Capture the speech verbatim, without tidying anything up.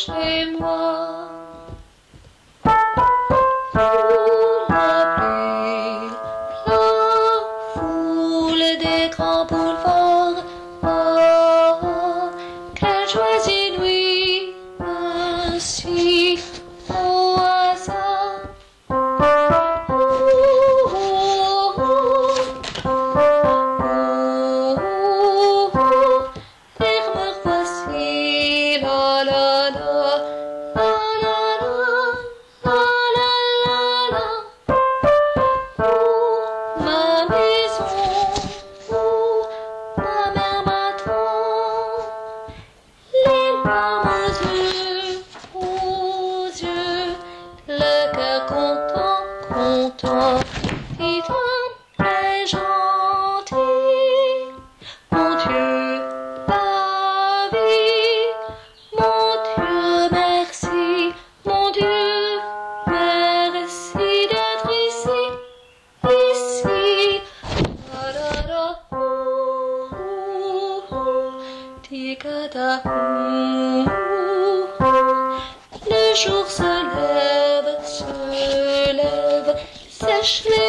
chez moi. Sous la pluie, la foule des grands boulevards. Oh, quelle joie inouïe, ainsi au hasard. Oh, oh, oh, oh, oh, oh, et me voici, la la la, la la la, la la la la. Oh, ma maison, oh, ma mère m'attend, les larmes aux yeux, aux yeux, le cœur content, content, vivant et gentil. Mon Dieu, la vie, mon Dieu, merci, mon Dieu, merci d'être ici, ici. La la la, oh, oh, oh, ticada, oh, oh, oh. Le jour se lève, se lève, sèche les